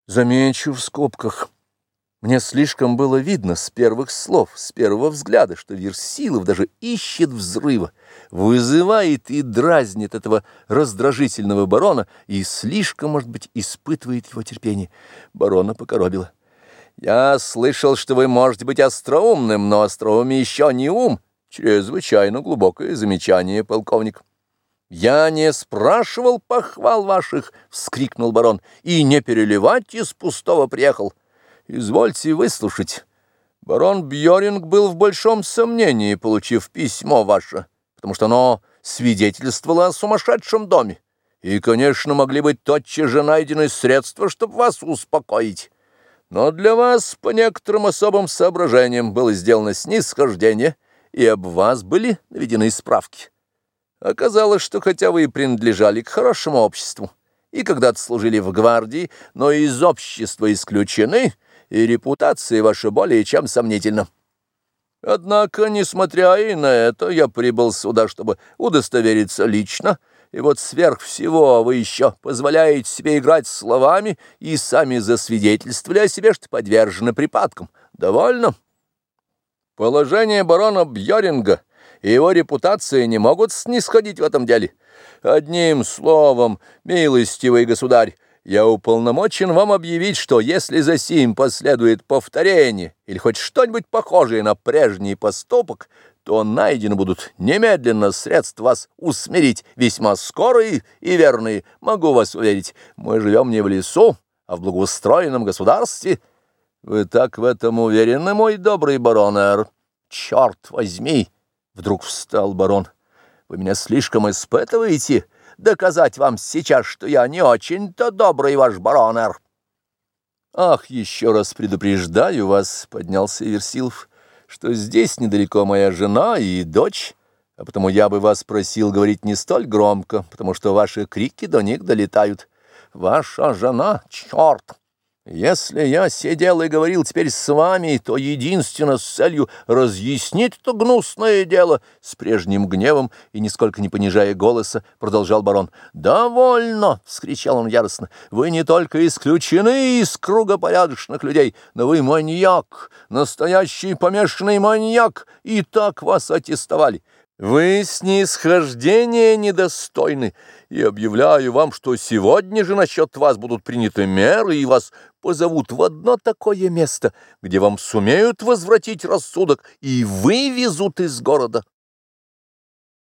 Замечу в скобках. Мне слишком было видно с первых слов, с первого взгляда, что Версилов даже ищет взрыва, вызывает и дразнит этого раздражительного барона и слишком, может быть, испытывает его терпение. Барона покоробило. «Я слышал, что вы можете быть остроумным, но остроумие еще не ум. Чрезвычайно глубокое замечание, полковник». «Я не спрашивал похвал ваших!» — вскрикнул барон. «И не переливать из пустого приехал. Извольте выслушать. Барон Бьоринг был в большом сомнении, получив письмо ваше, потому что оно свидетельствовало о сумасшедшем доме. И, конечно, могли быть тотчас же найдены средства, чтобы вас успокоить. Но для вас, по некоторым особым соображениям, было сделано снисхождение, и об вас были наведены справки. Оказалось, что хотя вы и принадлежали к хорошему обществу, и когда-то служили в гвардии, но из общества исключены, и репутация ваша более чем сомнительна. Однако, несмотря и на это, я прибыл сюда, чтобы удостовериться лично, и вот сверх всего вы еще позволяете себе играть словами и сами засвидетельствовали о себе, что подвержены припадкам. Довольно? Положение барона Бьоринга и его репутация не могут снисходить в этом деле. Одним словом, милостивый государь, я уполномочен вам объявить, что если за сим последует повторение или хоть что-нибудь похожее на прежний поступок, то найдены будут немедленно средства вас усмирить, весьма скорые и верные, могу вас уверить. Мы живем не в лесу, а в благоустроенном государстве. Вы так в этом уверены, мой добрый барон Эр? Черт возьми! Вдруг встал барон. Вы меня слишком испытываете? Доказать вам сейчас, что я не очень-то добрый ваш барон Эр. Ах, еще раз предупреждаю вас, поднялся Версилов, что здесь недалеко моя жена и дочь, а потому я бы вас просил говорить не столь громко, потому что ваши крики до них долетают. Ваша жена, черт! Если я сидел и говорил теперь с вами, то единственно с целью разъяснить это гнусное дело, с прежним гневом и нисколько не понижая голоса, продолжал барон. «Довольно!» — вскричал он яростно. «Вы не только исключены из круга порядочных людей, но вы маньяк, настоящий помешанный маньяк, и так вас аттестовали. Вы снисхождения недостойны, и объявляю вам, что сегодня же насчет вас будут приняты меры, и вас позовут в одно такое место, где вам сумеют возвратить рассудок и вывезут из города».